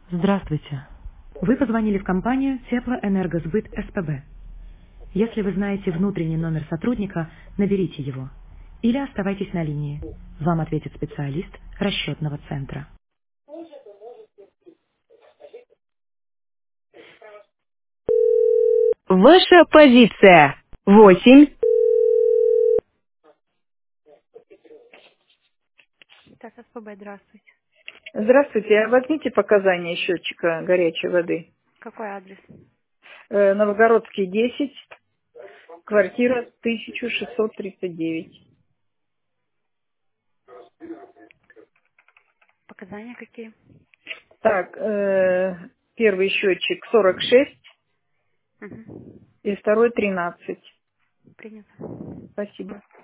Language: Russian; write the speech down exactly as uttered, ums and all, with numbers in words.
Здравствуйте. Вы позвонили в компанию Теплоэнергосбыт СПБ. Если вы знаете внутренний номер сотрудника, наберите его. Или оставайтесь на линии. Вам ответит специалист расчетного центра. Ваша позиция. Восемь. Так, СПБ, здравствуйте. Здравствуйте. А возьмите показания счетчика горячей воды. Какой адрес? Э, Новогородский десять, квартира тысяча шестьсот тридцать девять. Показания какие? Так, э, первый счетчик сорок шесть Угу. и второй тринадцать. Принято. Спасибо.